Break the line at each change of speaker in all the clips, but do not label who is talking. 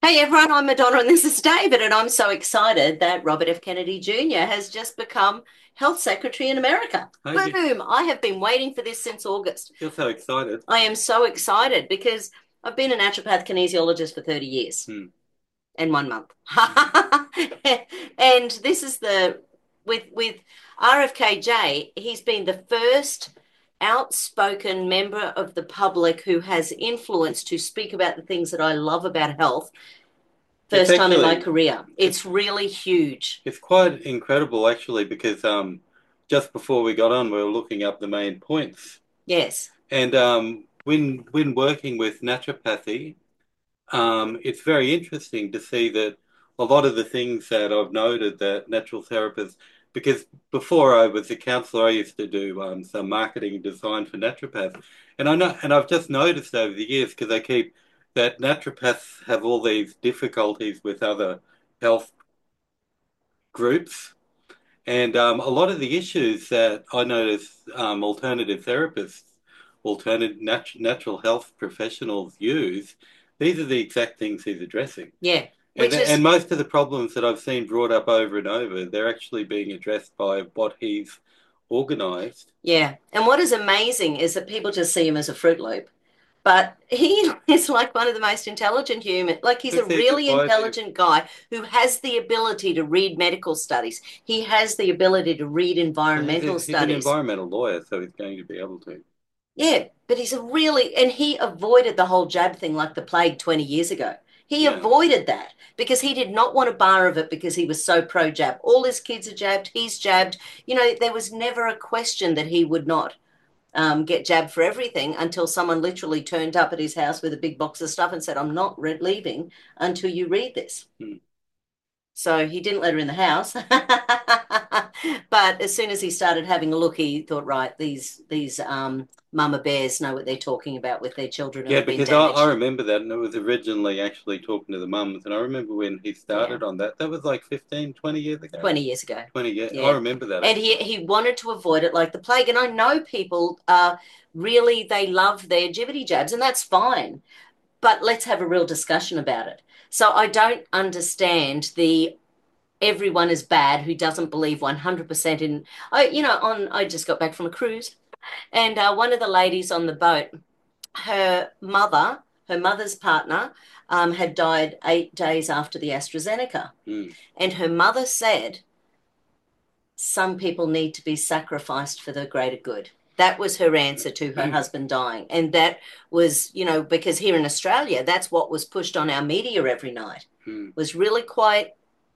Hey everyone, I'm Madonna and this is David, and I'm so excited that Robert F. Kennedy Jr. has just become Health Secretary in America.
Hey,
Boom! I have been waiting for this since August.
you're so excited.
I am so excited because I've been a naturopath kinesiologist for 30 years
Hmm.
and 1 month. And this is the with RFKJ, he's been the first outspoken member of the public who has influence to speak about the things that I love about health.
It's
First time in my
actually
career.
it's
It's really huge.
it's quite incredible actually because just before we got on we were looking up the main points
Yes.
and when working with naturopathy it's very interesting to see that a lot of the things that I've noted that natural therapists because before I was a counselor I used to do some marketing and design for naturopaths and I know and I've just noticed over the years because I keep that naturopaths have all these difficulties with other health groups. And a lot of the issues that I notice alternative therapists, natural health professionals use, these are the exact things he's addressing.
Yeah.
And,
Which is,
and most of the problems that I've seen brought up over and over, they're actually being addressed by what he's organized.
yeah. And what is amazing is that people just see him as a Fruit Loop. But he is like one of the most intelligent human. Like he's a
Who sees
really
why they
intelligent guy who has the ability to read medical studies. He has the ability to read environmental
he's an
studies.
environmental lawyer, so he's going to be able to.
Yeah, but he's a really, and he avoided the whole jab thing like the plague 20 years ago. He
Yeah.
avoided that because he did not want a bar of it because he was so pro jab. All his kids are jabbed, he's jabbed. There was never a question that he would not get jabbed for everything until someone literally turned up at his house with a big box of stuff and said, I'm not leaving until you read this.
Hmm.
So he didn't let her in the house. But as soon as he started having a look, he thought, right, these mama bears know what they're talking about with their children who
Yeah,
have been
because I
damaged.
remember that, and it was originally actually talking to the mums, and I remember when he
Yeah,
started on that. That was like 15, 20 years ago.
20 years ago.
20 years. I
Yeah.
remember that
And he
actually.
he wanted to avoid it like the plague. And I know people really they love their jibbity jabs, and that's fine. But let's have a real discussion about it. So I don't understand the everyone is bad who doesn't believe 100% in I just got back from a cruise and one of the ladies on the boat, her mother, her mother's partner, had died 8 days after the AstraZeneca.
Mm.
And her mother said, some people need to be sacrificed for the greater good. That was her answer to her husband dying. And that was, because here in Australia, that's what was pushed on our media every night.
Mm.
Was really quite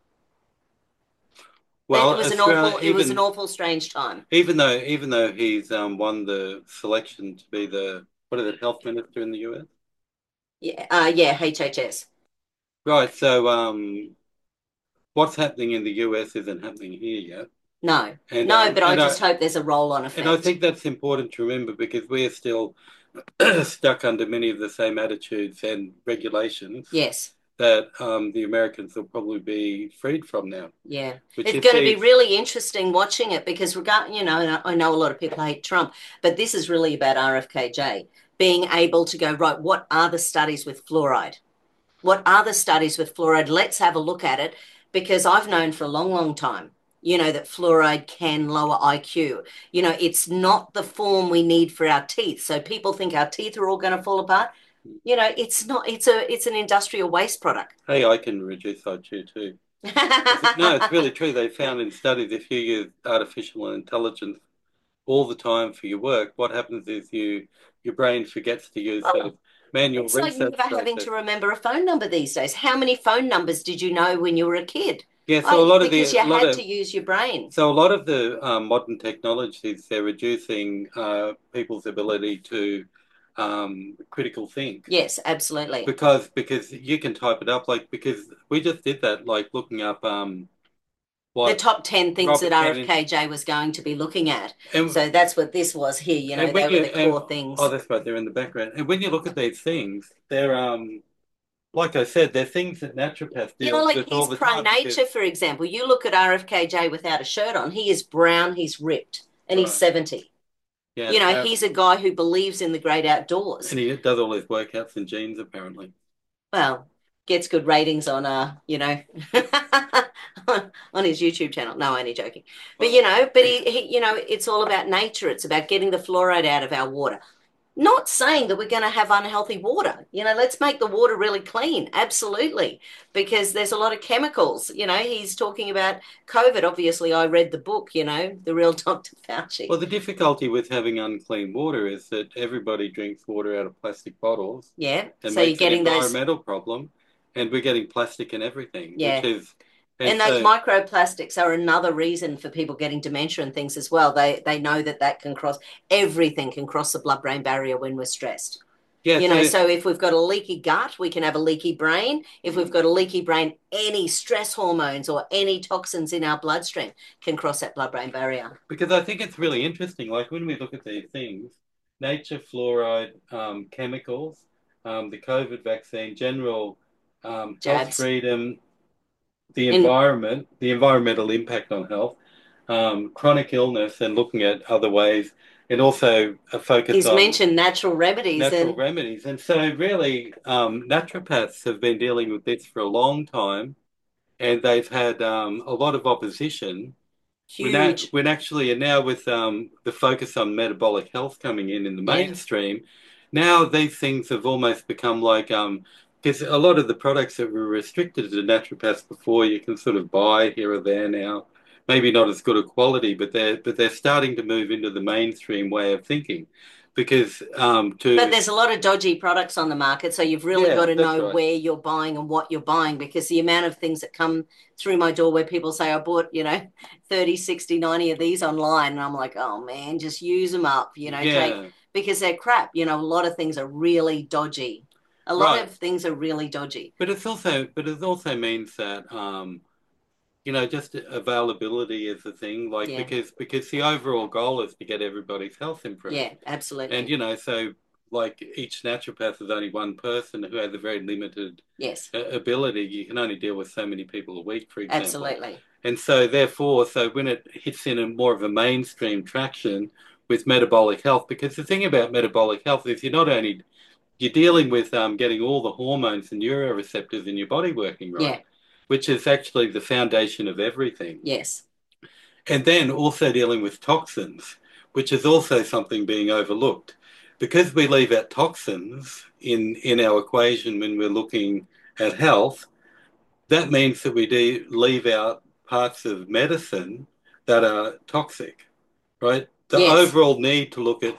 it
Well,
was an
Australia,
awful strange time.
even though he's won the selection to be the what is it, health minister in the US?
Yeah, yeah, HHS.
Right. So what's happening in the US isn't happening here yet,
No,
and
no,
um
but I
and
just
I
hope there's a roll-on
and I
effect.
think that's important to remember because we are still stuck under many of the same attitudes and regulations
Yes,
that the Americans will probably be freed from now.
yeah.
Which
It's
you
going to be
see,
really interesting watching it because I know a lot of people hate Trump, but this is really about RFKJ being able to go, right, what are the studies with fluoride? What are the studies with fluoride? Let's have a look at it because I've known for a long, long time, that fluoride can lower IQ. It's not the form we need for our teeth. So people think our teeth are all going to fall apart. It's not, it's an industrial waste product.
hey, I can reduce IQ too. No, it's really true. They found in studies if you use artificial intelligence all the time for your work, what happens is your brain forgets to use those manual
It's like
research
never having to
processes.
remember a phone number these days. How many phone numbers did you know when you were a kid?
Yeah, so a lot of
Because you had to use your brain.
the modern technologies they're reducing people's ability to critical think
Yes, absolutely.
because you can type it up like because we just did that like looking up
The
what
top 10 things that
Robert Kennedy
RFKJ was going to be looking at.
and
So that's what this was here.
and
They
when
were
you
the
and
core
oh
things.
that's right they're in the background and when you look at these things they're like I said they're things that naturopaths deal
Like
with all
he's
the
pro
time because
nature, for example. You look at RFKJ without a shirt on, he is brown, he's ripped, and he's
right
70.
yeah apparently
He's a guy who believes in the great outdoors.
and he does all his workouts in jeans apparently
Well, gets good ratings on on his YouTube channel. No, only joking. But it's all about nature. It's about getting the fluoride out of our water. Not saying that we're going to have unhealthy water. Let's make the water really clean. Absolutely. Because there's a lot of chemicals. He's talking about COVID. Obviously, I read the book, The Real Dr. Fauci.
Well, the difficulty with having unclean water is that everybody drinks water out of plastic bottles.
Yeah.
And
So you're
makes an
getting those.
environmental problem, and we're getting plastic in everything,
Yeah.
which is.
And those microplastics are another reason for people getting dementia and things as well. They know that can cross, everything can cross the blood-brain barrier when we're stressed.
Yeah,
so if we've got a leaky gut, we can have a leaky brain. If we've got a leaky brain, any stress hormones or any toxins in our bloodstream can cross that blood-brain barrier.
Because I think it's really interesting. Like when we look at these things, nature, fluoride, chemicals, the COVID vaccine, general health
Jabs.
freedom, the environment, the environmental impact on health, chronic illness, and looking at other ways, and also a focus
He's
on
mentioned natural remedies.
remedies. And so really, naturopaths have been dealing with this for a long time, and they've had a lot of opposition.
Huge.
When actually, and now with the focus on metabolic health coming in the mainstream, now these things have almost become like because a lot of the products that were restricted to naturopaths before, you can sort of buy here or there now. Maybe not as good a quality, but they're starting to move into the mainstream way of thinking, because
But there's a lot of dodgy products on the market, so you've really got to know where you're buying and what you're buying, because the amount of things that come through my door where people say, I bought 30, 60, 90 of these online, and I'm like, oh man, just use them up, because they're crap. A lot of things are really dodgy. A lot of things are really dodgy.
But it also means that just availability is the thing, like because the overall goal is to get everybody's health improved.
Yeah, absolutely.
And so like each naturopath is only one person who has a very limited ability. You can only deal with so many people a week, for example.
Absolutely.
And so therefore, when it hits in a more of a mainstream traction with metabolic health, because the thing about metabolic health is you're dealing with getting all the hormones and neuroreceptors in your body working right, which is actually the foundation of everything.
Yes.
And then also dealing with toxins, which is also something being overlooked. Because we leave out toxins in our equation when we're looking at health, that means that we leave out parts of medicine that are toxic, right? The overall need to look at,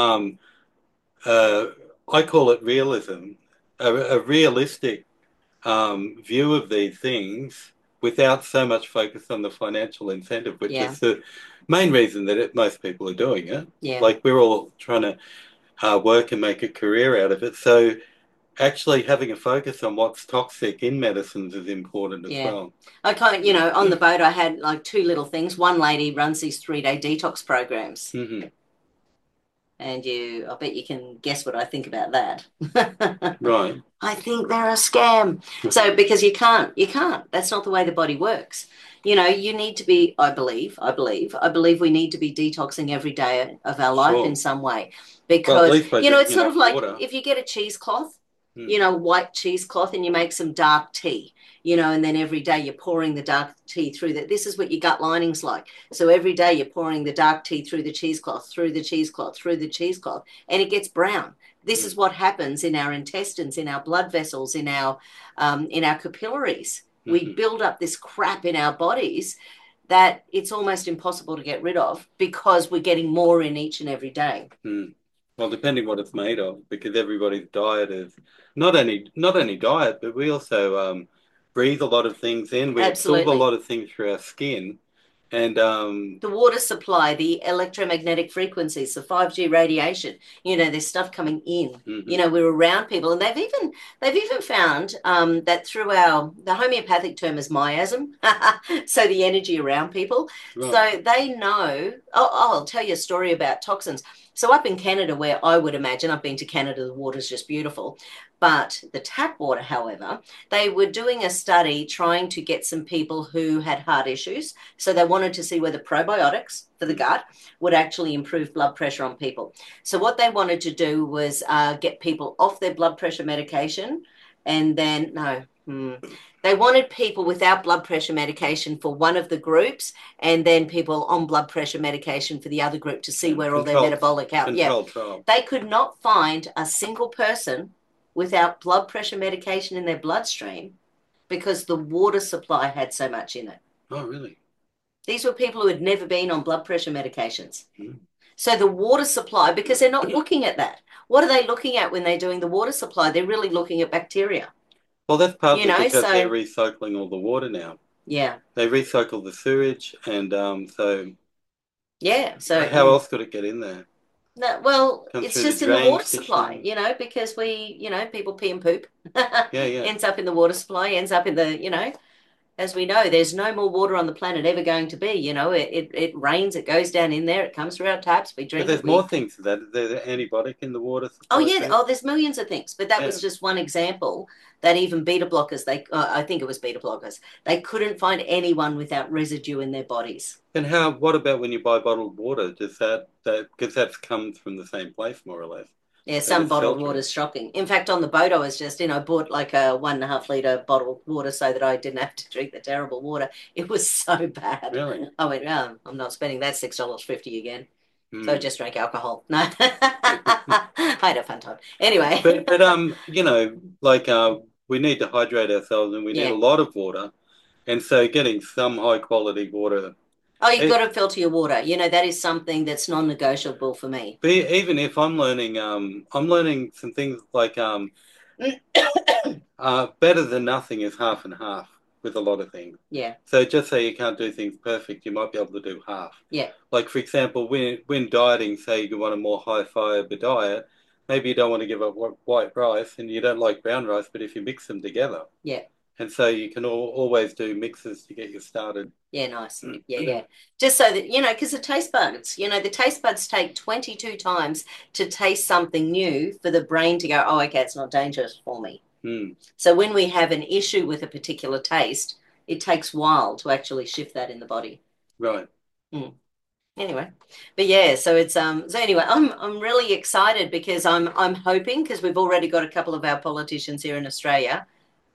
I call it realism, a realistic view of these things without so much focus on the financial incentive, which is the main reason that most people are doing it.
Yeah.
Like we're all trying to work and make a career out of it. So actually having a focus on what's toxic in medicines is important as well.
I kind of, on the boat, I had like two little things. One lady runs these 3-day detox programs.
Mm-hmm.
And I bet you can guess what I think about that.
Right.
I think they're a scam. So because you can't. That's not the way the body works. You need to be, I believe we need to be detoxing every day of our life in some way. Because, it's sort of like if you get a cheesecloth, white cheesecloth, and you make some dark tea, and then every day you're pouring the dark tea through that. This is what your gut lining's like. So every day you're pouring the dark tea through the cheesecloth, through the cheesecloth, through the cheesecloth, and it gets brown. This is what happens in our intestines, in our blood vessels, in our capillaries. Mm-hmm. We build up this crap in our bodies that it's almost impossible to get rid of because we're getting more in each and every day.
Mm. Well, depending what it's made of, because everybody's diet is not only diet, but we also breathe a lot of things in. We absorb a lot of things through our skin. And
the water supply, the electromagnetic frequencies, the 5G radiation, there's stuff coming in. Mm-hmm. We're around people, and they've even found that through the homeopathic term is miasm, so the energy around people. Right. So they know. I'll tell you a story about toxins. So up in Canada, where I would imagine, I've been to Canada, the water's just beautiful. But the tap water, however, they were doing a study trying to get some people who had heart issues. So they wanted to see whether probiotics for the gut would actually improve blood pressure on people. So what they wanted to do was get people off their blood pressure medication and then, Mm. They wanted people without blood pressure medication for one of the groups, and then people on blood pressure medication for the other group to see where all their metabolic health. Yeah,
trial.
they could not find a single person without blood pressure medication in their bloodstream because the water supply had so much in it.
Oh, really?
These were people who had never been on blood pressure medications.
Mm.
So the water supply, because they're not looking at that. What are they looking at when they're doing the water supply? They're really looking at bacteria.
Well, that's partly because
so
they're recycling all the water now.
yeah,
They recycle the sewage, and so
yeah. So
how else could it get in there?
no, well,
Come
it's
through the
just in the
drain
water supply,
system.
because people pee and poop.
Yeah, yeah.
Ends up in the water supply, ends up in as we know, there's no more water on the planet ever going to be. It rains, it goes down in there, it comes through our taps, we
But
drink
there's
it.
more things to that. There's antibiotic in the water
Oh
supply
yeah,
too.
there's millions of things, but that
Yeah.
was just one example. That even beta blockers, I think it was beta blockers, they couldn't find anyone without residue in their bodies.
And what about when you buy bottled water? Does that because that's comes from the same place more or less?
Yeah,
So
some
it's
bottled
filtering.
water is shocking. In fact, on the boat, I was just, bought like a 1.5 litre bottled water so that I didn't have to drink the terrible water. It was so bad.
Really?
I went, I'm not spending that $6.50 again. So I
Mm.
just drank alcohol. No, I had a fun time. Anyway,
But like we need to hydrate ourselves, and we need a
yeah.
lot of water, and so getting some high quality water.
Oh, you've got
It,
to filter your water. That is something that's non-negotiable for me.
even if I'm learning some things like better than nothing is half and half with a lot of things.
Yeah,
So just say you can't do things perfect, you might be able to do half.
yeah,
Like for example, when dieting, say you want a more high fiber diet, maybe you don't want to give up white rice and you don't like brown rice, but if you mix them together,
yeah.
and so you can always do mixes to get you started.
Yeah, nice. Yeah, yeah. Just so that, because the taste buds take 22 times to taste something new for the brain to go, oh, okay, it's not dangerous for me.
Mm.
So when we have an issue with a particular taste, it takes a while to actually shift that in the body.
Right.
Mm. Anyway, but yeah, so anyway, I'm really excited because I'm hoping because we've already got a couple of our politicians here in Australia,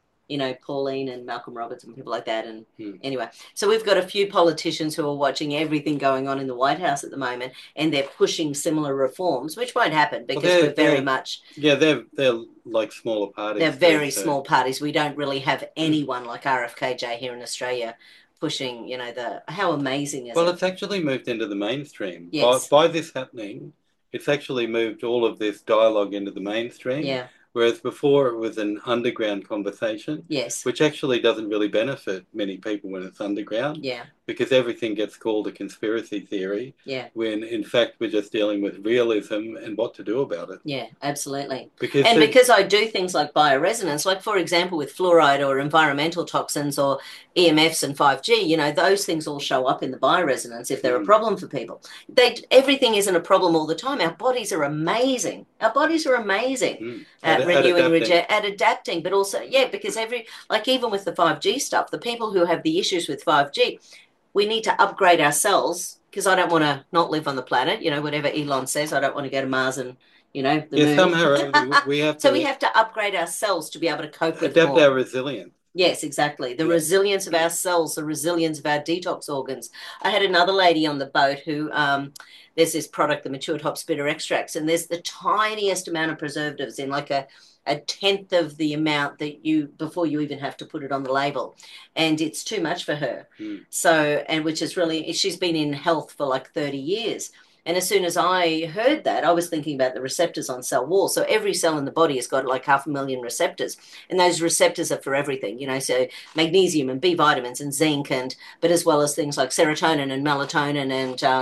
Pauline and Malcolm Roberts and people like that. And anyway, so we've got a few politicians who are watching everything going on in the White House at the moment, and they're pushing similar reforms, which won't happen because we're very much.
Yeah, they're like smaller parties.
They're very small parties. We don't really have anyone like RFKJ here in Australia pushing, how amazing is it?
Well, it's actually moved into the mainstream.
Yes.
By this happening, it's actually moved all of this dialogue into the mainstream.
Yeah.
Whereas before it was an underground conversation.
Yes.
Which actually doesn't really benefit many people when it's underground.
Yeah.
Because everything gets called a conspiracy theory.
Yeah.
When in fact we're just dealing with realism and what to do about it.
Yeah, absolutely.
Because
I do things like bioresonance, like for example with fluoride or environmental toxins or EMFs and 5G, those things all show up in the bioresonance if they're a problem for people. Everything isn't a problem all the time. Our bodies are amazing. Our bodies are amazing at renewing, at adapting, but also, because even with the 5G stuff, the people who have the issues with 5G, we need to upgrade ourselves because I don't want to not live on the planet. Whatever Elon says, I don't want to go to Mars and, the moon.
Somehow we have to.
So we have to upgrade ourselves to be able to cope with
adapt our resilience.
Yes, exactly. The resilience of our cells, the resilience of our detox organs. I had another lady on the boat who, there's this product, the matured hops bitter extracts, and there's the tiniest amount of preservatives in like a tenth of the amount that before you even have to put it on the label. And it's too much for her. So, and which is really, she's been in health for like 30 years. And as soon as I heard that, I was thinking about the receptors on cell walls. So every cell in the body has got like 500,000 receptors. And those receptors are for everything, so magnesium and B vitamins and zinc, but as well as things like serotonin and melatonin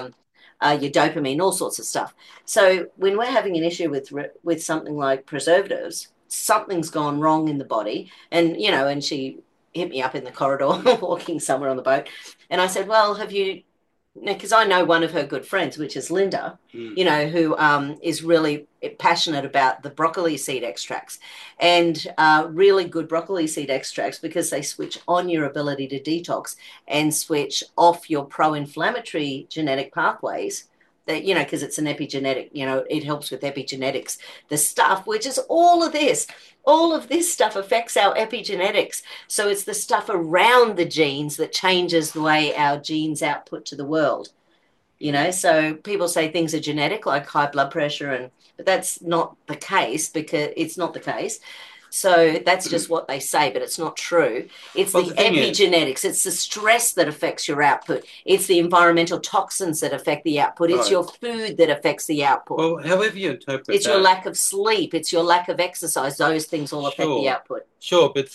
and your dopamine, all sorts of stuff. So when we're having an issue with something like preservatives, something's gone wrong in the body. And, and she hit me up in the corridor walking somewhere on the boat. And I said, well, have you... because I know one of her good friends, which is Linda, who is really passionate about the broccoli seed extracts and really good broccoli seed extracts because they switch on your ability to detox and switch off your pro-inflammatory genetic pathways that, because it's an epigenetic, it helps with epigenetics. The stuff, which is all of this stuff affects our epigenetics. So it's the stuff around the genes that changes the way our genes output to the world. So people say things are genetic, like high blood pressure, but that's not the case, because it's not the case. So that's just what they say, but it's not true. It's
Well,
the
the thing is,
epigenetics. It's the stress that affects your output. It's the environmental toxins that affect the output. It's
right.
your food that affects the output.
Well, however you interpret
It's your
that,
lack of sleep. It's your lack of exercise. Those things all affect the
sure,
output.
sure, but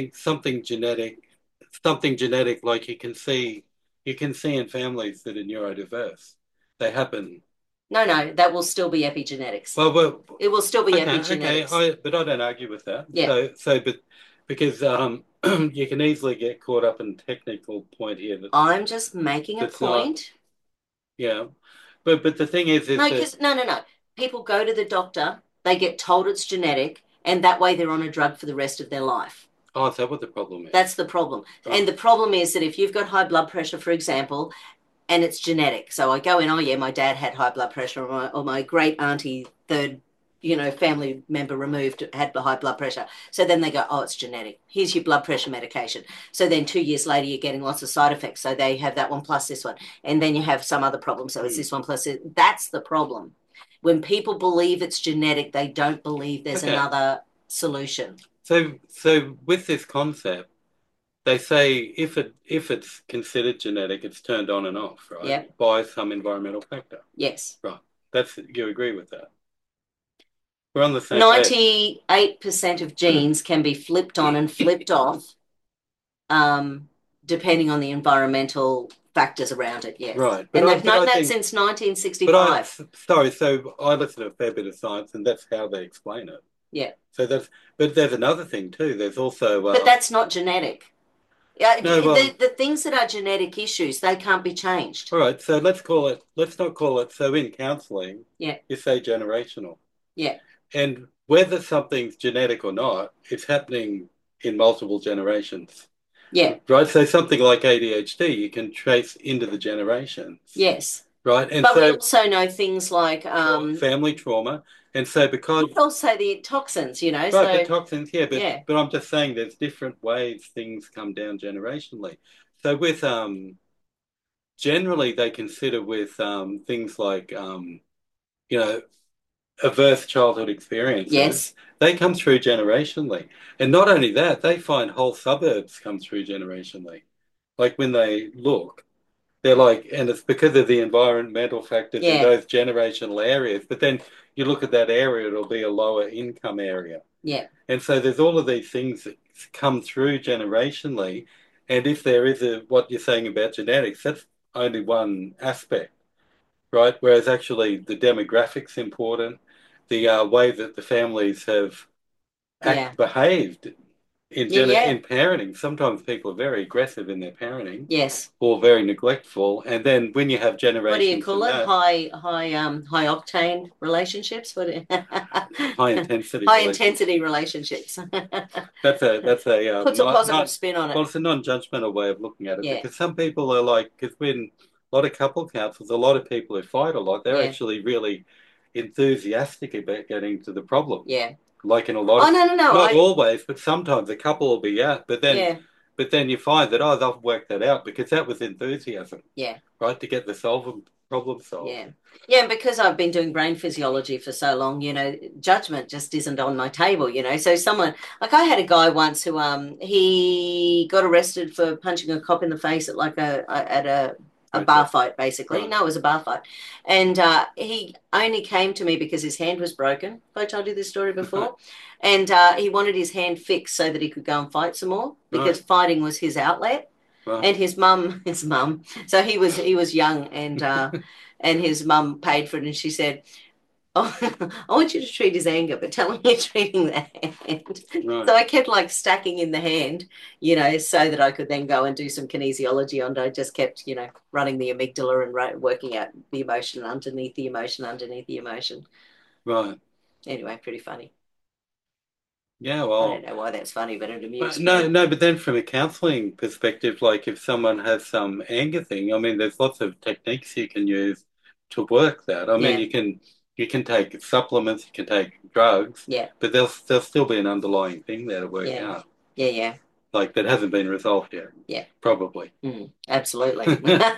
something genetic, like you can see in families that are neurodiverse. They happen.
No, no, that will still be epigenetics.
Well,
It will still be
okay,
epigenetics.
but I don't argue with that.
Yeah.
But because you can easily get caught up in technical point here
I'm just making a
that's not,
point.
yeah. But the thing is
No,
that,
because no. People go to the doctor, they get told it's genetic, and that way they're on a drug for the rest of their life.
oh, is that what the problem is?
That's the problem.
Right.
And the problem is that if you've got high blood pressure, for example, and it's genetic. So I go in, oh yeah, my dad had high blood pressure, or my great auntie, third, family member removed, had high blood pressure. So then they go, oh, it's genetic. Here's your blood pressure medication. So then 2 years later, you're getting lots of side effects. So they have that one plus this one, and then you have some other problem. So it's this one plus it. That's the problem. When people believe it's genetic, they don't believe there's
Okay.
another solution.
So with this concept, they say if it's considered genetic, it's turned on and off,
Yeah.
right? By some environmental factor.
Yes.
Right. You agree with that. We're on the same page.
98% of genes can be flipped on and flipped off, um, depending on the environmental factors around it. Yes,
Right.
and they've
But
known
I
that
think
since
but I
1965.
sorry, so I listen to a fair bit of science and that's how they explain it.
Yeah,
So but there's another thing too. There's also
but that's not genetic. Yeah,
no, well,
the things that are genetic issues, they can't be changed.
all right, so let's not call it, so in counseling,
Yeah,
you say generational.
yeah,
And whether something's genetic or not, it's happening in multiple generations.
yeah,
Right? So something like ADHD, you can trace into the generations.
yes.
Right? And
But we
so
also know things like
family trauma. And so because
also the toxins.
right, the
So
toxins, yeah,
yeah,
but I'm just saying there's different ways things come down generationally. So with generally they consider with things like you know, adverse childhood experiences,
yes,
they come through generationally. And not only that, they find whole suburbs come through generationally. Like when they look, they're like, and it's because of the environmental factors in
yeah,
those generational areas. But then you look at that area, it'll be a lower income area.
yeah,
And so there's all of these things that come through generationally. And if there is what you're saying about genetics, that's only one aspect, right? Whereas actually the demographics important, the way that the families have
yeah,
behaved
yeah, yeah.
in parenting. Sometimes people are very aggressive in their parenting
Yes.
or very neglectful, and then when you have
What do you
generations
call
from
it?
that,
High octane relationships.
high intensity
High
relationship.
intensity relationships.
That's a
Puts a positive spin on it.
well, it's a non-judgmental way of looking at it
Yeah,
because some people are like, because when a lot of couple counsels, a lot of people who fight a lot, they're
yeah,
actually really enthusiastic about getting to the problem.
yeah.
Like in a lot
Oh,
of,
no, no, no.
not always, but sometimes a couple will be out,
Yeah,
but then you find that, oh, they've worked that out because that was enthusiasm,
yeah,
right? To get the problem solved.
yeah. Yeah, and because I've been doing brain physiology for so long, judgment just isn't on my table. So someone, like I had a guy once who he got arrested for punching a cop in the face at a bar
Protest.
fight, basically.
Right.
No, it was a bar fight. And he only came to me because his hand was broken. Have I told you this story before? And he wanted his hand fixed so that he could go and fight some more because
Right.
fighting was his outlet.
Right.
And his mum. So he was young, and his mum paid for it, and she said, "Oh, I want you to treat his anger, but tell him you're treating the hand."
Right.
So I kept like stacking in the hand, so that I could then go and do some kinesiology on it. I just kept, running the amygdala and working out the emotion underneath the emotion underneath the emotion.
Right.
Anyway, pretty funny.
Yeah,
I don't
well,
know why that's funny, but it
but
amused
no,
me.
no, but then from a counseling perspective, like if someone has some anger thing, I mean, there's lots of techniques you can use to work that. I mean,
Yeah.
you can take supplements, you can take drugs,
Yeah.
but there'll still be an underlying thing there to work
Yeah.
out,
Yeah. Yeah.
like that hasn't been resolved yet,
Yeah.
probably.
Absolutely.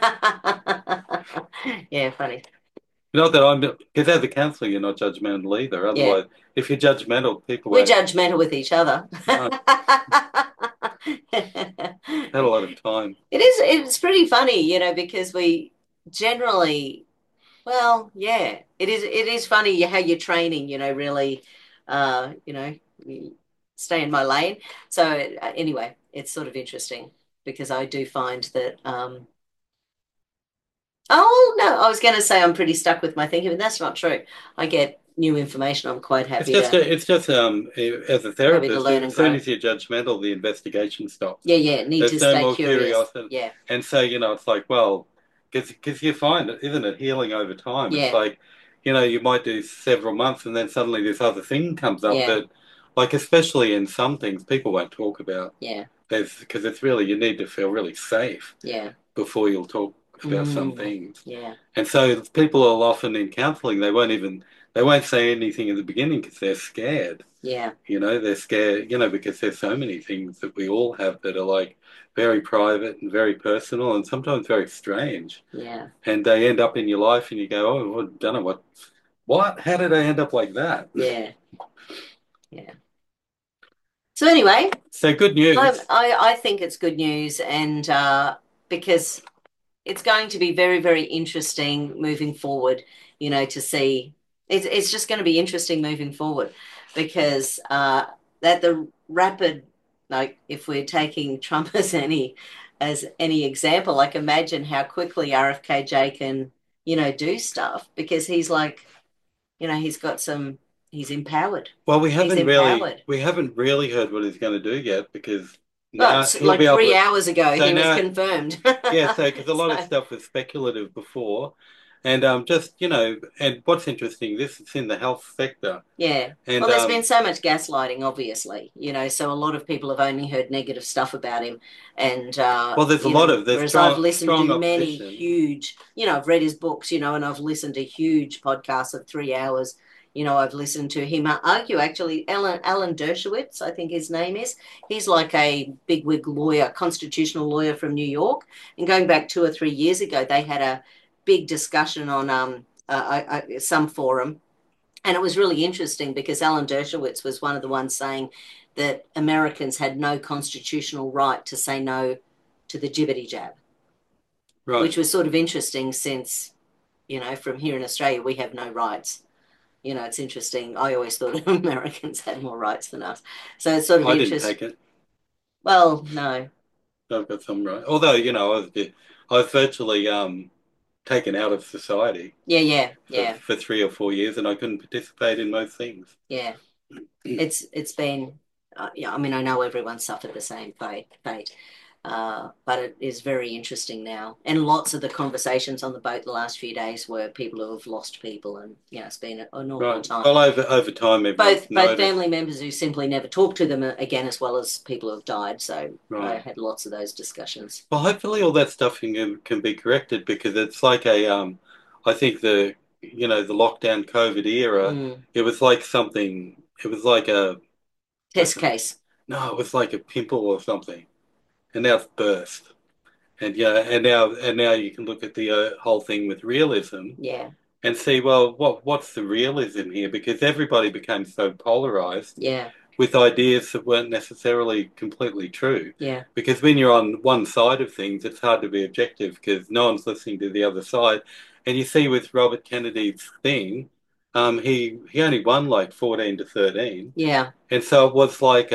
Yeah, funny.
Not that I'm, because as a counsellor, you're not judgmental either.
Yeah.
Otherwise, if you're judgmental, people
We're
won't.
judgmental with each other.
Right. Had a lot of time.
It's pretty funny, because we generally, well, yeah, it is funny how you're training, really, stay in my lane. So anyway, it's sort of interesting because I do find that, oh no, I was going to say I'm pretty stuck with my thinking, but that's not true. I get new information. I'm quite
It's just as a
happy to
therapist,
learn and
as soon
grow.
as you're judgmental, the investigation stops.
Yeah, yeah, need to
There's no
stay
more
curious.
curiosity,
Yeah,
and so it's like, well, because you find it, isn't it, healing over time? It's
yeah,
like, you might do several months, and then suddenly this other thing comes up
yeah,
that, like, especially in some things, people won't talk about.
yeah,
Because it's really you need to feel really safe
yeah.
before you'll talk about some
Mm,
things.
yeah,
And so people are often in counselling, they won't say anything in the beginning because they're scared.
yeah,
They're scared, because there's so many things that we all have that are like very private and very personal and sometimes very strange.
yeah,
And they end up in your life and you go, oh, I don't know how did I end up like that?
yeah, yeah. So anyway,
So good news.
I think it's good news, and because it's going to be very, very interesting moving forward, to see. It's just going to be interesting moving forward because that the rapid, like if we're taking Trump as any example, like imagine how quickly RFKJ can, do stuff because he's like, he's empowered.
Well,
He's empowered.
we haven't really heard what he's going to do yet because
Well,
now he'll
like
be able
three
to.
hours ago,
So
he was
now,
confirmed.
yeah, so because a lot of
So,
stuff was speculative before, and just and what's interesting, this is in the health sector,
yeah.
and
Well, there's been so much gaslighting, obviously, so a lot of people have only heard negative stuff about him. And,
well, there's
whereas I've listened to
strong
many
opposition.
huge, I've read his books, and I've listened to huge podcasts of 3 hours. I've listened to him argue, actually, Alan Dershowitz, I think his name is. He's like a bigwig lawyer, constitutional lawyer from New York. And going back 2 or 3 years ago, they had a big discussion on some forum, and it was really interesting because Alan Dershowitz was one of the ones saying that Americans had no constitutional right to say no to the jibbity jab,
Right.
which was sort of interesting since, from here in Australia, we have no rights. It's interesting. I always thought Americans had more rights than us. So it's sort of
I didn't
interesting.
take it.
Well, no.
I've got some right. Although, I was virtually taken out of society
Yeah, yeah,
for,
yeah,
3 or 4 years, and I couldn't participate in most things.
yeah. It's been, yeah, I mean, I know everyone suffered the same fate. But it is very interesting now. And lots of the conversations on the boat the last few days were people who have lost people, and it's been an awful
Right.
time.
Well, over time, everyone's
Both
noticed.
family members who simply never talked to them again, as well as people who have died. So I
Right.
had lots of those discussions.
Well, hopefully all that stuff can be corrected because it's like I think the lockdown COVID era,
Mm.
it was like something, it was like
Test case.
no, it was like a pimple or something, and now it's burst. And and now you can look at the whole thing with realism
Yeah,
and see, well, what's the realism here? Because everybody became so polarized
yeah,
with ideas that weren't necessarily completely true.
yeah,
Because when you're on one side of things, it's hard to be objective because no one's listening to the other side. And you see with Robert Kennedy's thing, he only won like 14-13,
yeah,
and so it was like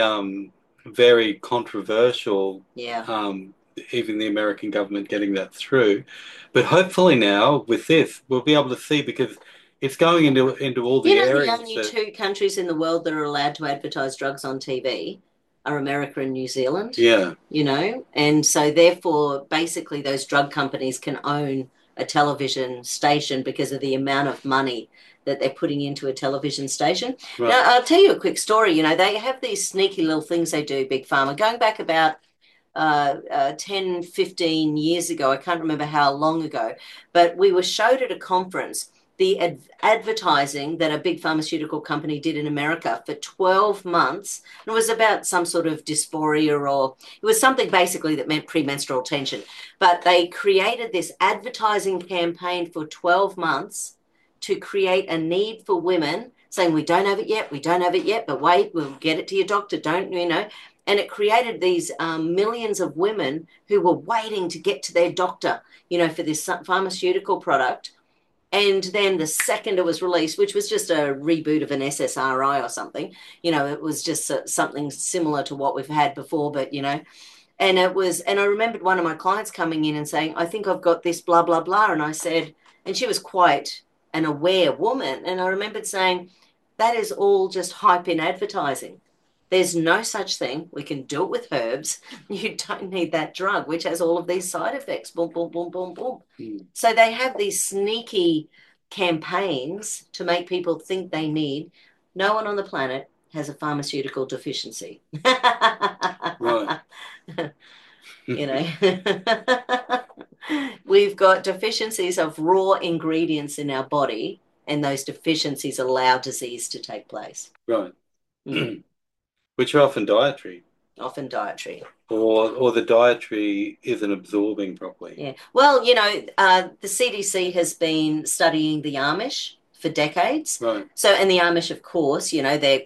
very controversial.
yeah.
Even the American government getting that through, but hopefully now with this, we'll be able to see because it's going into all the
The
areas
only
that
two countries in the world that are allowed to advertise drugs on TV are America and New Zealand.
yeah.
And so therefore, basically, those drug companies can own a television station because of the amount of money that they're putting into a television station.
Right.
Now, I'll tell you a quick story. They have these sneaky little things they do, Big Pharma, going back about 10, 15 years ago. I can't remember how long ago, but we were showed at a conference the advertising that a big pharmaceutical company did in America for 12 months. And it was about some sort of dysphoria, or it was something basically that meant premenstrual tension. But they created this advertising campaign for 12 months to create a need for women, saying, we don't have it yet, we don't have it yet, but wait, we'll get it to your doctor, don't, you know. And it created these millions of women who were waiting to get to their doctor, you know, for this pharmaceutical product. And then the second it was released, which was just a reboot of an SSRI or something, you know, it was just something similar to what we've had before, but, you know, and it was, and I remembered one of my clients coming in and saying, I think I've got this, blah, blah, blah. And I said, and she was quite an aware woman. And I remembered saying, that is all just hype in advertising. There's no such thing. We can do it with herbs. You don't need that drug, which has all of these side effects. Boom, boom, boom, boom, boom.
Mm.
So they have these sneaky campaigns to make people think they need. No one on the planet has a pharmaceutical deficiency.
Right.
You know, we've got deficiencies of raw ingredients in our body, and those deficiencies allow disease to take place.
Right.
Mm.
Which are often dietary.
Often dietary.
Or the dietary isn't absorbing properly.
Yeah. Well, you know, the CDC has been studying the Amish for decades.
Right.
So, and the Amish, of course, you know, they're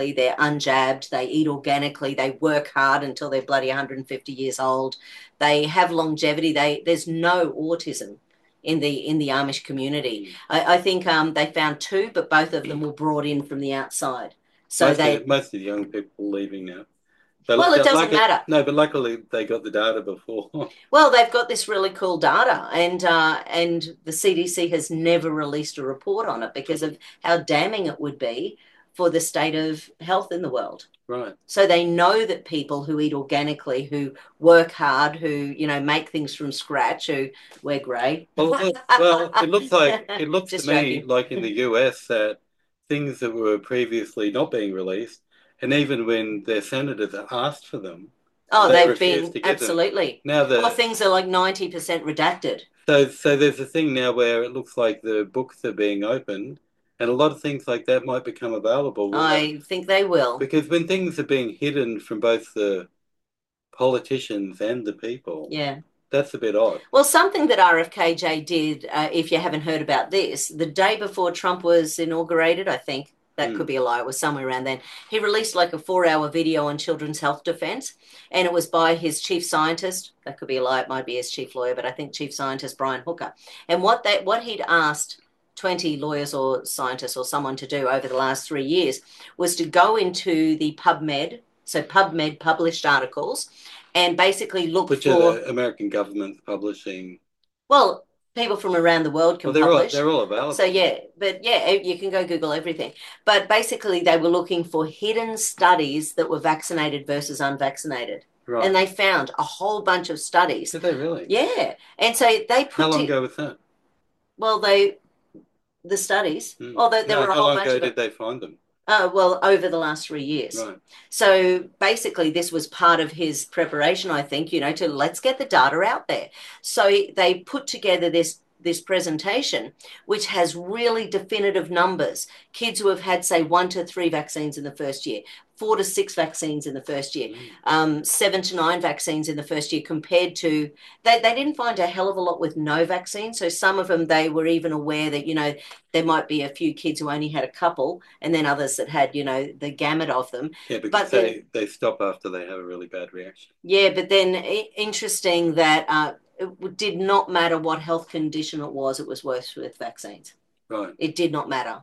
unjabbed, they eat organically, they work hard until they're bloody 150 years old. They have longevity. There's no autism in the Amish community. I think they found two, but both of them were brought in from the outside. So
most of the young people leaving now.
Well, it doesn't matter.
No, but luckily they got the data before.
Well, they've got this really cool data, and the CDC has never released a report on it because of how damning it would be for the state of health in the world.
Right.
So they know that people who eat organically, who work hard, who, you know, make things from scratch, who wear grey.
Well, it looks to me like in the US that things that were previously not being released, and even when their senators asked for them,
they've been absolutely.
Now
things are like 90% redacted.
So there's a thing now where it looks like the books are being opened, and a lot of things like that might become available.
I think they will.
Because when things are being hidden from both the politicians and the people,
yeah,
that's a bit odd.
Well, something that RFKJ did, if you haven't heard about this, the day before Trump was inaugurated, I think, that could be a lie, it was somewhere around then, he released like a 4-hour video on children's health defense, and it was by his chief scientist. That could be a lie, it might be his chief lawyer, but I think chief scientist Brian Hooker. And what he'd asked 20 lawyers or scientists or someone to do over the last 3 years was to go into the PubMed, so PubMed published articles, and basically look
Which
for...
are the American government publishing...
Well, people from around the world can publish.
They're all available.
So, you can go Google everything. But basically, they were looking for hidden studies that were vaccinated versus unvaccinated. Right. And they found a whole bunch of studies.
Did they really?
Yeah. And so they put...
How long ago was that?
Well, the studies... Well, there were a whole bunch of...
How long ago did they find them?
Well, over the last 3 years.
Right.
So basically, this was part of his preparation, I think, you know, to let's get the data out there. So they put together this presentation, which has really definitive numbers. Kids who have had, say, 1 to 3 vaccines in the first year, 4 to 6 vaccines in the first year, 7 to 9 vaccines in the first year, compared to, they didn't find a hell of a lot with no vaccine. So some of them, they were even aware that, you know, there might be a few kids who only had a couple, and then others that had, you know, the gamut of them.
Yeah, because they stop after they have a really bad reaction. Yeah,
but then interesting that it did not matter what health condition it was worse with vaccines.
Right.
It did not matter.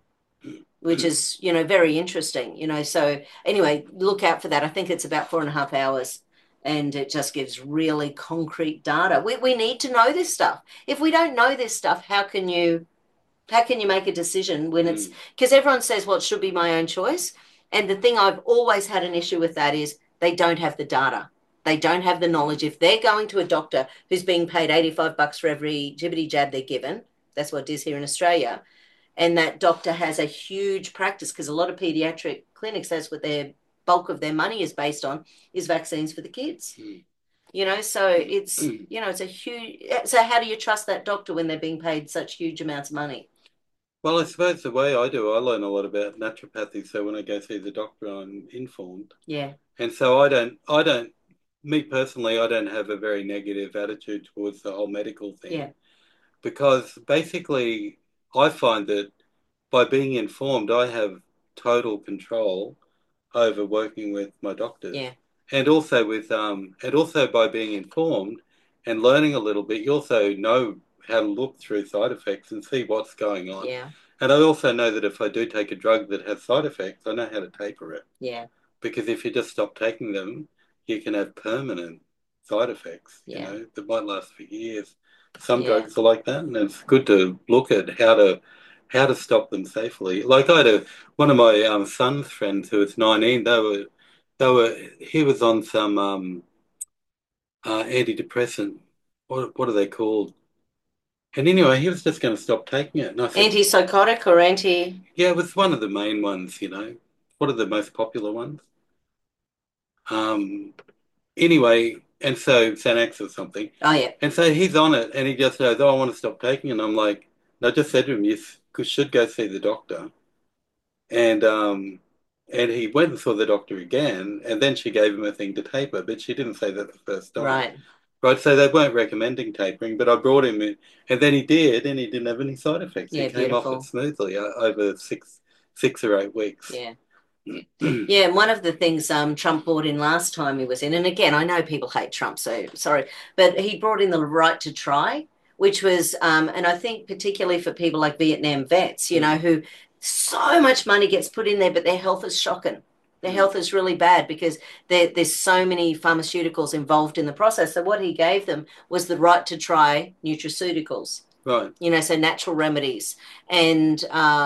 Which is, you know, very interesting, you know. So anyway, look out for that. I think it's about 4.5 hours, and it just gives really concrete data. We need to know this stuff. If we don't know this stuff, how can you make a decision when it's, because everyone says, well, it should be my own choice. And the thing I've always had an issue with that is they don't have the data. They don't have the knowledge. If they're going to a doctor who's being paid $85 for every jibbity jab they're given, that's what it is here in Australia, and that doctor has a huge practice, because a lot of pediatric clinics, that's what they're bulk of their money is based on is vaccines for the kids. So it's a huge. So how do you trust that doctor when they're being paid such huge amounts of money?
Well, I suppose the way I do, I learn a lot about naturopathy. So when I go see the doctor, I'm informed.
Yeah,
And so me personally, I don't have a very negative attitude towards the whole medical thing.
yeah,
Because basically, I find that by being informed, I have total control over working with my doctors.
yeah,
And also by being informed and learning a little bit, you also know how to look through side effects and see what's going on.
yeah,
And I also know that if I do take a drug that has side effects, I know how to taper it.
yeah,
Because if you just stop taking them, you can have permanent side effects,
yeah,
that might last for years. Some
yeah.
drugs are like that, and it's good to look at how to stop them safely. Like one of my son's friends who was 19. He was on some antidepressant. What are they called? And anyway, he was just going to stop taking it, and I said,
Antipsychotic or anti?
yeah, it was one of the main ones. What are the most popular ones? Um, Anyway, and so Xanax or something.
Oh yeah,
And so he's on it and he just goes, oh, I want to stop taking it. And I'm like, and I just said to him, you should go see the doctor. And he went and saw the doctor again, and then she gave him a thing to taper, but she didn't say that the first time.
right.
Right, so they weren't recommending tapering, but I brought him in, and then he did, and he didn't have any side effects.
Yeah,
He came off it
beautiful.
smoothly over 6 or 8 weeks.
Yeah. Yeah, and one of the things Trump brought in last time he was in, and again, I know people hate Trump, so sorry, but he brought in the right to try, which was, and I think particularly for people like Vietnam vets, who so much money gets put in there, but their health is shocking. Their health is really bad because there's so many pharmaceuticals involved in the process. So what he gave them was the right to try nutraceuticals.
Right.
So natural remedies, and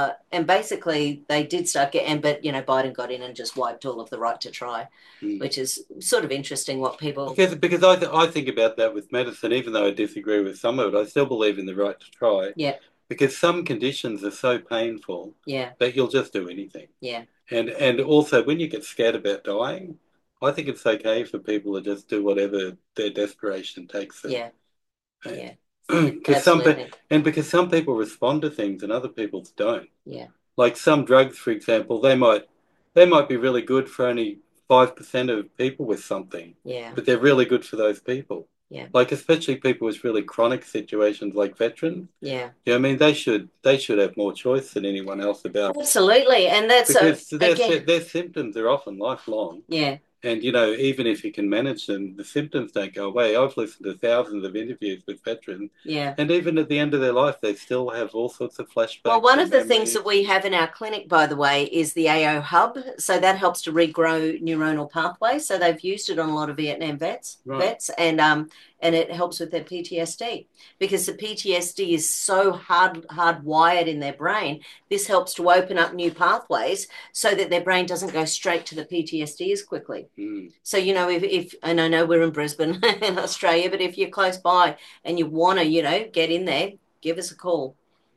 basically they did start getting, but Biden got in and just wiped all of the right to try, which is sort of interesting what people.
Because I think about that with medicine, even though I disagree with some of it, I still believe in the right to try.
Yeah,
Because some conditions are so painful
yeah,
that you'll just do anything.
yeah,
And also when you get scared about dying, I think it's okay for people to just do whatever their desperation takes them.
yeah, yeah,
Because
absolutely.
because some people respond to things and other people don't.
Yeah,
Like some drugs, for example, they might be really good for only 5% of people with something,
yeah,
but they're really good for those people.
yeah,
Like especially people with really chronic situations like veterans.
yeah,
Yeah, I mean they should have more choice than anyone else about
absolutely, and that's
because
again,
their symptoms are often lifelong.
yeah.
And even if you can manage them, the symptoms don't go away. I've listened to thousands of interviews with veterans,
Yeah.
and even at the end of their life, they still have all sorts of flashbacks.
Well, one
and
of the things that
memories.
we have in our clinic, by the way, is the AO Hub. So that helps to regrow neuronal pathways. So they've used it on a lot of Vietnam vets,
Right.
and it helps with their PTSD because the PTSD is so hardwired in their brain. This helps to open up new pathways so that their brain doesn't go straight to the PTSD as quickly. So if and I know we're in Brisbane in Australia, but if you're close by and you want to get in there, give us a call.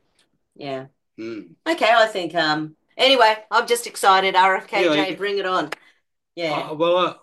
Yeah. Okay, I think anyway, I'm just excited. RFKJ,
Yeah.
bring it on. Yeah.
Well,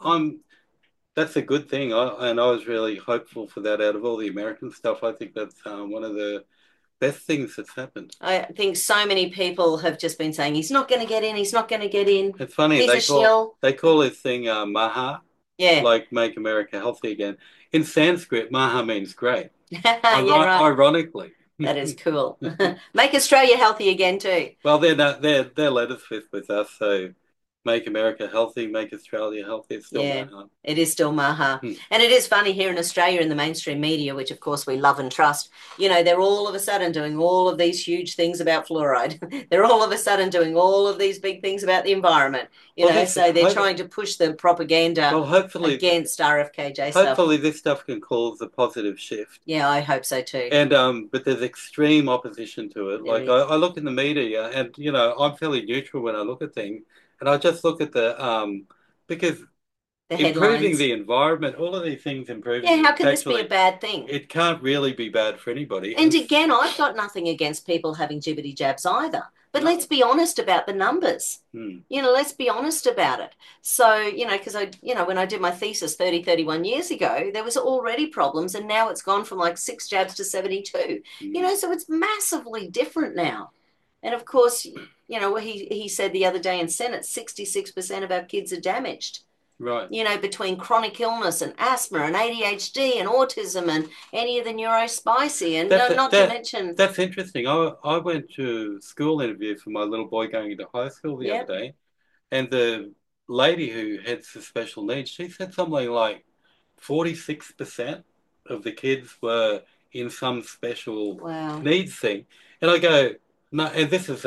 that's a good thing. And I was really hopeful for that out of all the American stuff. I think that's one of the best things that's happened.
I think so many people have just been saying he's not going to get in, he's not going to get in.
It's funny
He's a shill.
they call this thing Maha,
Yeah.
like make America healthy again. In Sanskrit, Maha means great.
Yeah, right.
Ironically.
That is cool. Make Australia healthy again too.
Well, they're lettuce with us, so make America healthy, make Australia healthy. It's still
Yeah,
Maha.
it is still Maha. And it is funny here in Australia in the mainstream media, which of course we love and trust, they're all of a sudden doing all of these huge things about fluoride. They're all of a sudden doing all of these big things about the environment, so they're trying to push the propaganda against RFKJ stuff.
Hopefully this stuff can cause a positive shift.
Yeah, I hope so too.
And but there's extreme opposition to it.
There
Like I look in the media and I'm fairly neutral when I look at things. And I just look at because
the
improving
headlines.
the environment, all of these things improving.
Yeah, how can this be a bad thing?
It can't really be bad for anybody.
And again, I've got nothing against people having jibbity jabs either. But
No.
let's be honest about the numbers.
Hmm.
Let's be honest about it. So, because when I did my thesis 30, 31 years ago, there was already problems, and now it's gone from like 6 jabs to 72.
Hmm.
So it's massively different now. And of course, he said the other day in Senate, 66% of our kids are damaged.
Right.
Between chronic illness and asthma and ADHD and autism and any of the neurospicy, and not to mention,
That's interesting. I went to school interview for my little boy going into high school the other
yeah,
day, and the lady who heads the special needs, she said something like 46% of the kids were in some special
wow,
needs thing. And I go, no, and this is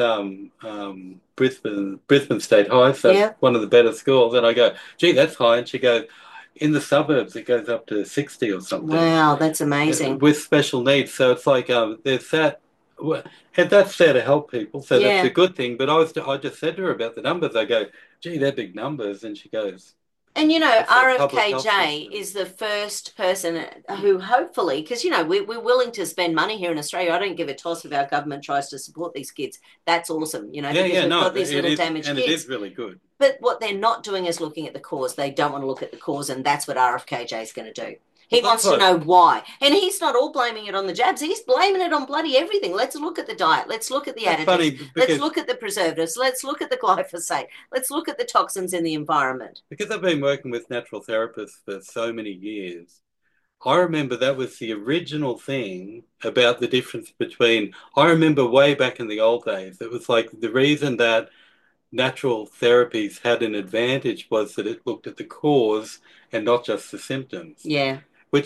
Brisbane State High, so
yeah,
one of the better schools. And I go, gee, that's high. And she goes, in the suburbs, it goes up to 60 or something
wow, that's amazing.
with special needs. So it's like there's that, and that's there to help people. So that's a
Yeah.
good thing. But I just said to her about the numbers. I go, gee, they're big numbers, and she goes,
And
that's the public health
RFKJ
system.
is the first person who hopefully, because we're willing to spend money here in Australia. I don't give a toss if our government tries to support these kids. That's awesome,
Yeah,
because
yeah,
we've
no,
got these
it
little
is,
damaged
and it
kids.
is really good.
But what they're not doing is looking at the cause. They don't want to look at the cause, and that's what RFKJ is going to do.
Well,
He
that's
wants to
what.
know why. And he's not all blaming it on the jabs. He's blaming it on bloody everything. Let's look at the diet. Let's look at the
That's
additives.
funny
Let's
because
look at the preservatives. Let's look at the glyphosate. Let's look at the toxins in the environment.
I've been working with natural therapists for so many years. I remember that was the original thing about the difference between. I remember way back in the old days, it was like the reason that natural therapies had an advantage was that it looked at the cause and not just the symptoms.
Yeah.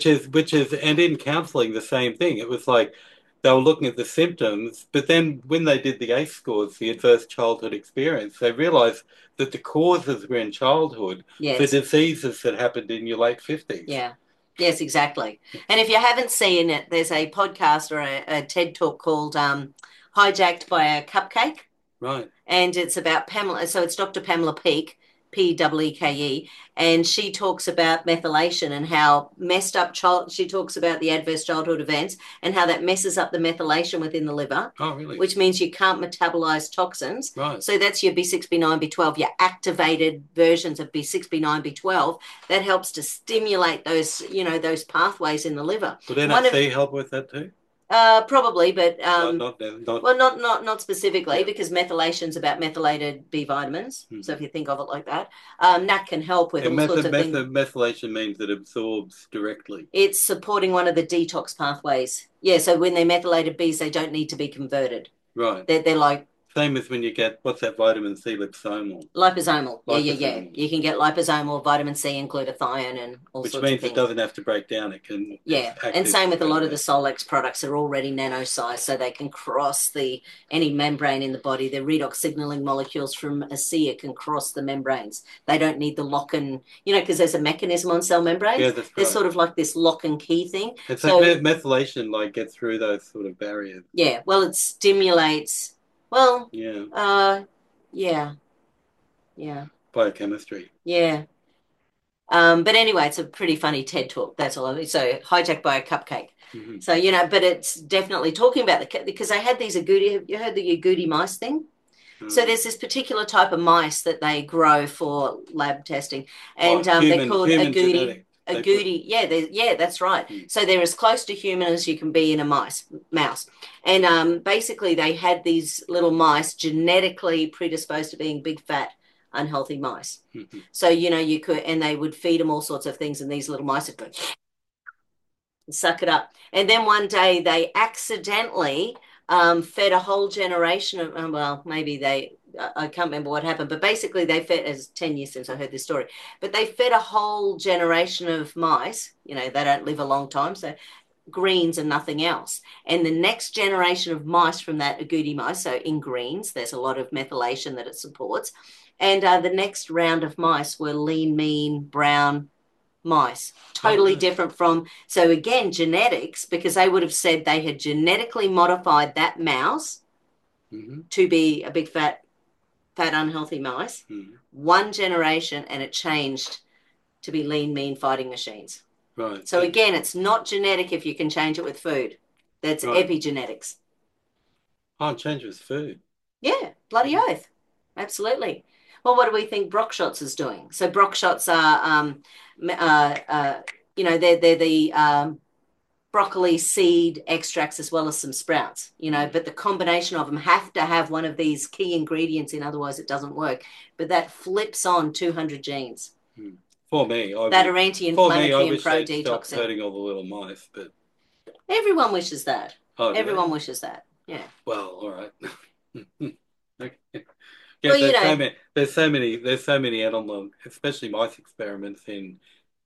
And in counseling, the same thing. It was like they were looking at the symptoms, but then when they did the ACE scores, the adverse childhood experience, they realized that the causes were in childhood for
Yes.
diseases that happened in your late 50s.
Yeah. Yes, exactly. And if you haven't seen it, there's a podcast or a TED talk called Hijacked by a Cupcake.
Right.
And it's about Pamela. So it's Dr. Pamela Peeke, Peeke, and she talks about methylation and how messed up child. She talks about the adverse childhood events and how that messes up the methylation within the liver.
Oh, really?
Which means you can't metabolize toxins.
Right.
So that's your B6, B9, B12, your activated versions of B6, B9, B12. That helps to stimulate those, those pathways in the liver.
Would NAC help with that too?
Probably, but
Not.
well, not specifically,
Yeah.
because methylation's about methylated B vitamins.
Mm-hmm.
So if you think of it like that, NAC can help with all sorts of things.
Methylation means it absorbs directly.
It's supporting one of the detox pathways. Yeah, so when they're methylated Bs, they don't need to be converted.
Right.
They're like
same as when you get, what's that vitamin C, liposomal?
Liposomal. Yeah.
Liposomal.
You can get liposomal, vitamin C, and glutathione, and all
Which
sorts of
means
things.
it doesn't have to break down. It can.
Yeah, and same with a lot of the Solex products are already nano-sized, so they can cross any membrane in the body. The redox signaling molecules from ASEA can cross the membranes. They don't need the lock and, because there's a mechanism on cell membranes.
Yeah, that's right.
There's sort of like this lock and key thing.
It's like methylation, like gets through those sort of barriers.
Yeah, well, it stimulates. Well,
yeah.
Yeah.
Biochemistry.
Yeah. But anyway, it's a pretty funny TED talk. That's all. So hijacked by a cupcake.
Mm-hmm.
So, but it's definitely talking about because they had these agouti. Have you heard the agouti mice thing? So there's this particular type of mice that they grow for lab testing, and they're called agouti. Agouti, yeah, that's right. So they're as close to human as you can be in a mouse, and basically they had these little mice genetically predisposed to being big, fat, unhealthy mice.
Mm-hmm.
So you could, and they would feed them all sorts of things, and these little mice would go suck it up. And then one day they accidentally fed a whole generation of, well, maybe I can't remember what happened, but basically they fed, as 10 years since I heard this story, but they fed a whole generation of mice, they don't live a long time, so greens and nothing else. And the next generation of mice from that agouti mice, so in greens, there's a lot of methylation that it supports. And the next round of mice were lean, mean, brown mice, totally different from, so again, genetics, because they would have said they had genetically modified that mouse to be a big, fat, unhealthy mouse, one generation, and it changed to be lean, mean fighting machines.
Right.
So again, it's not genetic if you can change it with food. That's epigenetics.
Oh, change with food.
Yeah, bloody oath. Absolutely. Well, what do we think Brock Shots is doing? So Brock Shots are, they're the broccoli seed extracts as well as some sprouts, but the combination of them have to have one of these key ingredients in, otherwise it doesn't work. But that flips on 200 genes
Hmm. For me,
that are
I
anti-inflammatory and
wish they'd stop
pro-detoxing.
hurting all the little mice, but
Everyone wishes that.
oh, do they?
Everyone wishes that. Yeah.
Well, all right. Okay. Yeah,
Well,
there's so many animal, especially mice experiments in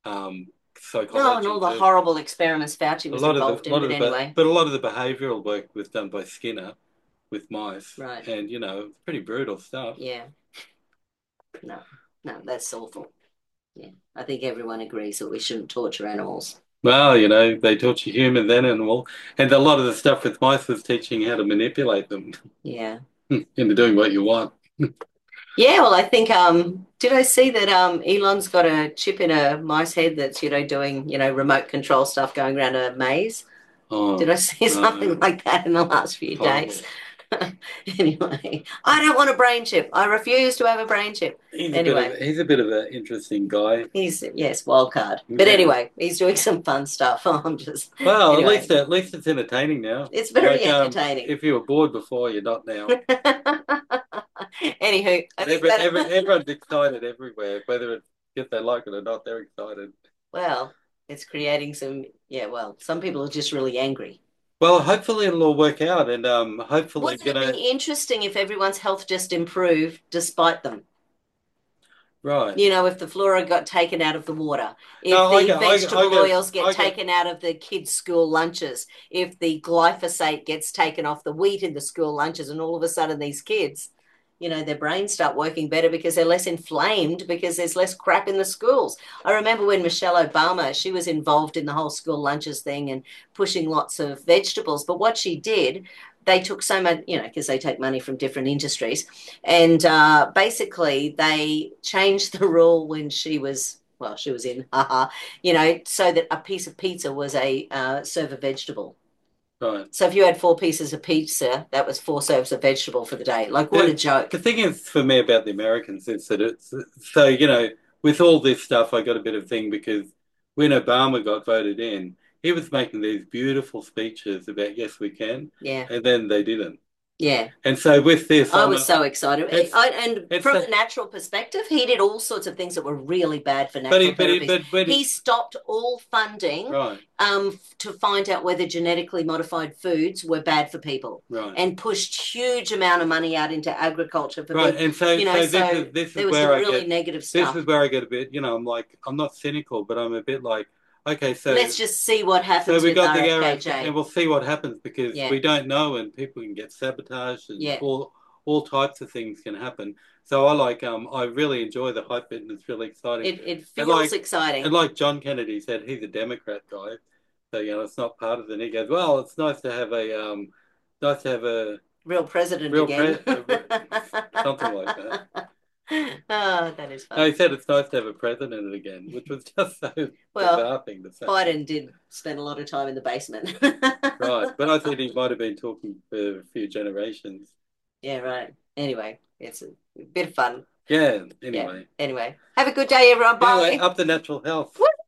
no, and
psychology
all the
that
horrible experiments Fauci
a
was
lot of
involved in, but anyway.
but a lot of the behavioral work was done by Skinner with mice,
Right.
and it's pretty brutal stuff.
Yeah. No, no, that's awful. Yeah. I think everyone agrees that we shouldn't torture animals.
Well, they taught you humans and animal, and a lot of the stuff with mice was teaching how to manipulate them
Yeah.
into doing what you want.
Yeah, well, I think did I see that Elon's got a chip in a mice head that's, doing, remote control stuff going around a maze? Did
Oh,
I see
no,
something like that in the last few
horrible.
days? Anyway, I don't want a brain chip. I refuse to have a brain chip. Anyway,
He's a bit of an interesting guy.
he's, yes, wild card. But
Yeah.
anyway, he's doing some fun stuff. I'm just,
Well,
anyway,
at least it's entertaining now.
it's very
Like
entertaining.
if you were bored before, you're not now.
Anywho, I think that,
Everyone's excited everywhere, whether it's if they like it or not, they're excited.
well, it's creating some, yeah, well, some people are just really angry.
Well, hopefully it'll all work out, and hopefully,
Wouldn't it be interesting if everyone's health just improved despite them?
right.
If the fluoride got taken out of the water, if
No,
the vegetable oils get
I get,
taken out of the kids' school lunches, if the glyphosate gets taken off the wheat in the school lunches, and all of a sudden these kids, their brains start working better because they're less inflamed because there's less crap in the schools. I remember when Michelle Obama, she was involved in the whole school lunches thing and pushing lots of vegetables. But what she did, they took so much, because they take money from different industries. And basically, they changed the rule when she was, well, she was in, so that a piece of pizza was a serve of vegetable.
right.
So if you had four pieces of pizza, that was four serves of vegetable for the day. Like, what a
The
joke.
thing is for me about the Americans is that it's so, with all this stuff, I got a bit of thing because when Obama got voted in, he was making these beautiful speeches about yes, we can,
Yeah.
and then they didn't.
Yeah.
And so with this,
I was so excited.
it's
And
it's
from a natural perspective, he did all sorts of things that were really bad for
but
natural therapies.
but
He stopped all funding
right,
to find out whether genetically modified foods were bad for people,
right.
and pushed huge amount of money out into agriculture for
Right,
people.
and so this
There
is
was some
where I
really
get
negative
this is
stuff.
where I get a bit, I'm like I'm not cynical, but I'm a bit like, okay,
Let's just see what
so
happens
we
with
got the RFK, and
RFKJ.
we'll see what happens because
Yeah,
we don't know, and people can get sabotaged, and
yeah.
all types of things can happen. So I really enjoy the hype bit, and it's really exciting.
It
And
feels exciting.
like John Kennedy said, he's a Democrat guy, so it's not partisan. He goes, well, it's nice to have a
Real president
real
again.
something like that.
Oh, that is
No,
fun.
he said it's nice to have a president again, which was just so
Well,
bizarre thing to say.
Biden did spend a lot of time in the basement.
Right, but I think he might have been talking for a few generations.
Yeah, right. Anyway, it's a bit of fun.
Yeah,
Yeah.
anyway.
Anyway, have a good day, everyone.
Anyway,
Bye.
up to natural health.